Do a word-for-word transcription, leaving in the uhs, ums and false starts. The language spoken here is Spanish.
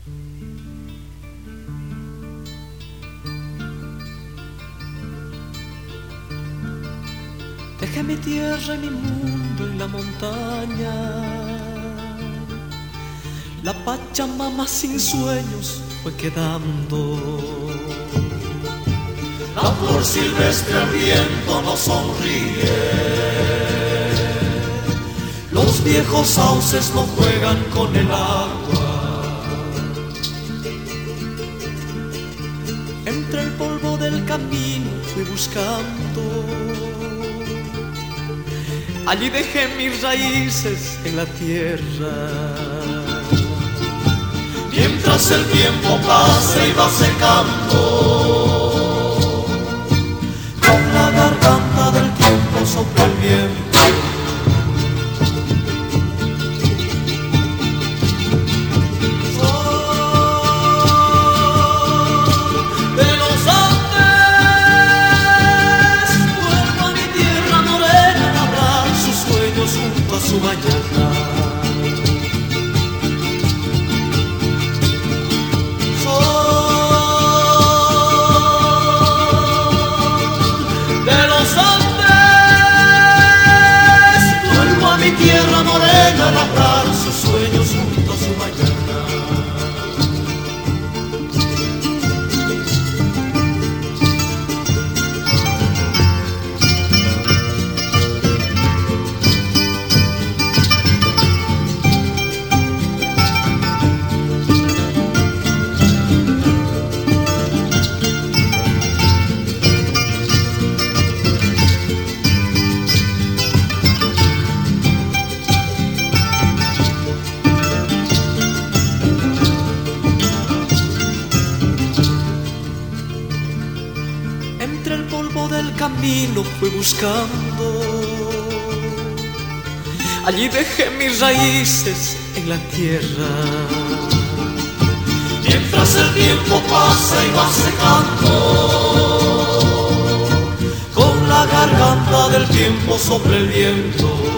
Dejé mi tierra y mi mundo en la montaña. La Pachamama sin sueños fue quedando. La flor silvestre al viento nos sonríe. Los viejos sauces no juegan con el agua. Entre el polvo del camino fui buscando. Allí dejé mis raíces en la tierra. Mientras el tiempo pasa y va secando, con la garganta del tiempo sopla el viento. Su mañana. Sol de los Andes, vuelvo a mi tierra morena a labrar sus sueños junto a su mañana. entre el polvo del camino fui buscando. Allí dejé mis raíces en la tierra. Mientras el tiempo pasa y va secando, con la garganta del tiempo sopla el viento.